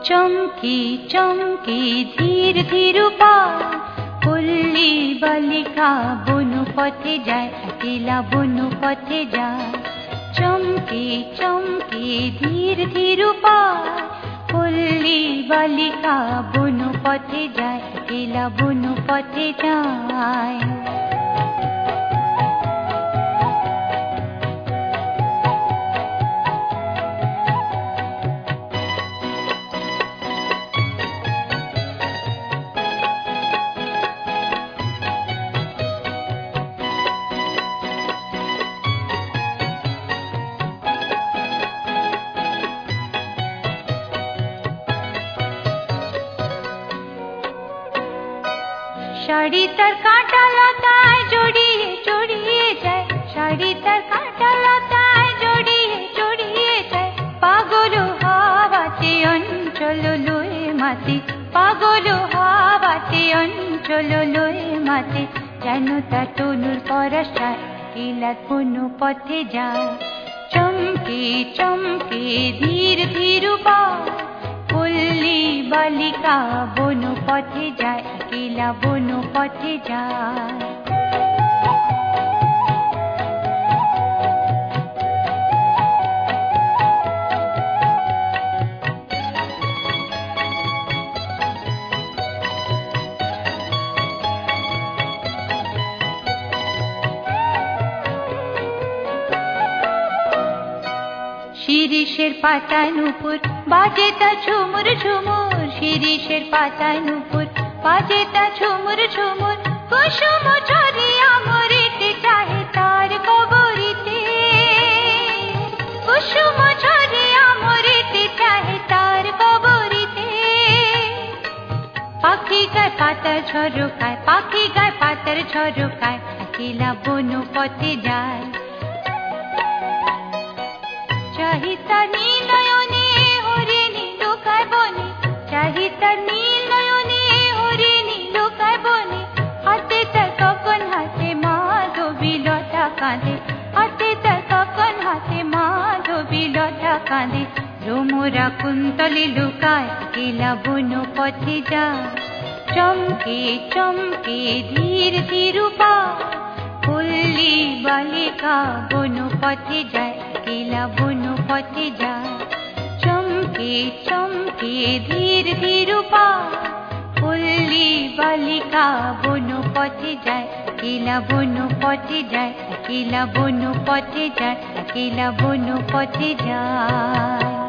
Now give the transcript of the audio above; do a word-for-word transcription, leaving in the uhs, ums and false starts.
চমকি চমকি ধীর ধীর পায় পল্লী বালিকা বনু পথে যায়, একলা বনু পথে যায়। চমকি চমকি ধীর ধীর পায় পল্লী বালিকা বনু পথে যায়, একলা বনু পথে যায়। শাড়ি তার কাঁটা লতায় জড়িয়ে জড়িয়ে যায়, শাড়ি তার কাঁটা লতায় জড়িয়ে জড়িয়ে যায়। পাগল হাওয়াতে অঞ্চল লয়ে মাতে, পাগল হাওয়াতে অঞ্চল লয়ে মাতে। যেন তার তনুর পরশায় কিলাত বনু পথে যায়। চমকে চমকে ধীর ধীর পায় পল্লী বালিকা বনু পথে যায়, একলা বনু পথে যায়। শিরিষের পাতায় নূপুর বাজে তা ঝুমুর ঝুমুর, শিরিষের পাতায় নূপুর বাজে তা ঝুমুর ঝুমুর। কুসুম ঝরিয়া মরিতে চাহে তার কবরিতে, কুসুম ঝরিয়া মরিতে চাহে তার কবরিতে। পাখি গায় পাতার ঝরকায়, পাখি গায় পাতার ঝরকায়, একলা বনু পথে যায়। চাহিতা নীল নয়নে হরিণী লুকায় বনে, চাহিতা নীল নয়নে হরিণী লুকায় বনে। হাতে তার কখন হাতে মাধবী লতা কাঁদে, হাতে তার কখন হাতে মাধবী লতা কাঁদে। ভ্রমরা কুন্তলে লুকায়, একলা বনু পথে যায়। চমকে চমকে ধীর ধীর পায় পল্লী বালিকা বনু পথে যায়, একলা বনু পথে যায়। চমকে চমকে ধীর ধীর পায় পল্লী বালিকা বনু পথে যায়, একলা বনু পথে যায়, একলা বনু পথে যায়, একলা বনু পথে যায়।